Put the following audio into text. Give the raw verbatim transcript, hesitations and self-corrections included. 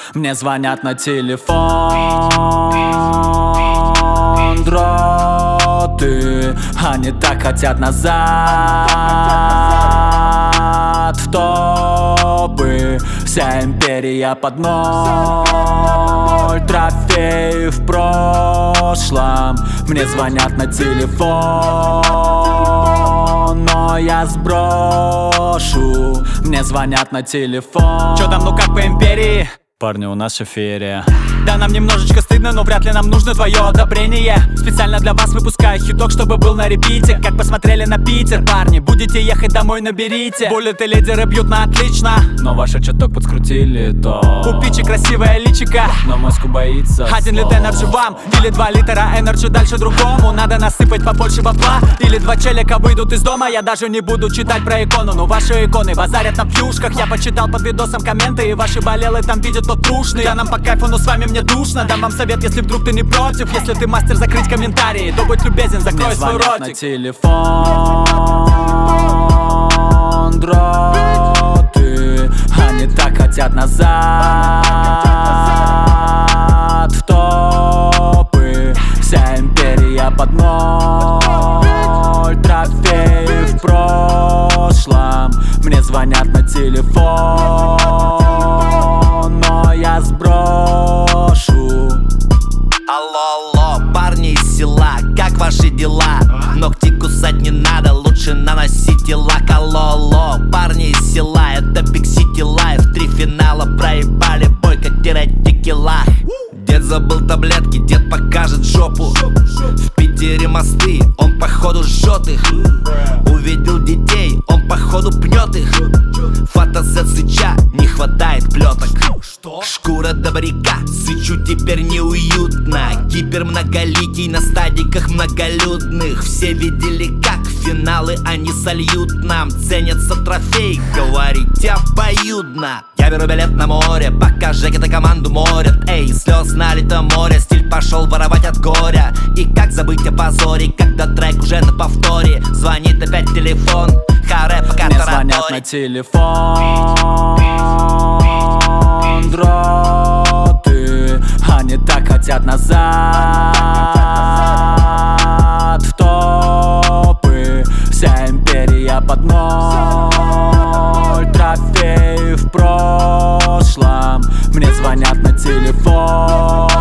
Мне звонят на телефон дроты, они так хотят назад в топы. Вся империя под ноль, трофеи в прошлом. Мне звонят на телефон, но я сброшу. Мне звонят на телефон. Чё там, ну как по империи? Парни, у нас эфирия. Да, нам немножечко стыдно, но вряд ли нам нужно твое одобрение. Специально для вас выпускаю хиток, чтобы был на репите. Как посмотрели на Питер, парни, будете ехать домой, наберите. Буллеты лидеры бьют на отлично, но ваш чаток подкрутили, то у Пичи красивое личико, но мозгу боится. Один лит энерджи вам, или два литра энерджи дальше другому. Надо насыпать побольше бабла, или два челика выйдут из дома. Я даже не буду читать про икону, но ваши иконы базарят на плюшках. Я почитал под видосом комменты, и ваши болелы там видят тот трушный. Да, нам по кайфу, но с вами мне душно. Дам вам совет, если вдруг ты не против. Если ты мастер закрыть комментарии, то будь любезен, закрой свой ротик. На телефон дроты, они так хотят назад в топы. Вся империя под ноль, трофеи в прошлом. Мне звонят на телефон, но я сброшу. Алло, алло, парни из села, как ваши дела? Ногти кусать не надо, лучше наносите лак. Алло, алло, парни из села, это Big City Life. Три финала проебали, бой как терять текила. Дед забыл таблетки, дед покажет жопу. В Питере мосты, он походу жжет их. Увидел детей, он походу пнет их. Фотосет сыча, не хватает плеток. Шкура добряка, сычу теперь неуютно. Кипер многоликий на стадиках многолюдных. Все видели, как финалы они сольют нам. Ценятся трофеи, говорить обоюдно. Я беру билет на море, пока Жеки-то команду морят. Эй, слез налито море, стиль пошел воровать от горя. И как забыть о позоре, когда трек уже на повторе. Звонит опять телефон, харе пока мне звонят на телефон дроты, они так хотят назад в топы. Вся империя под ноль, трофеи в прошлом. Мне звонят на телефон,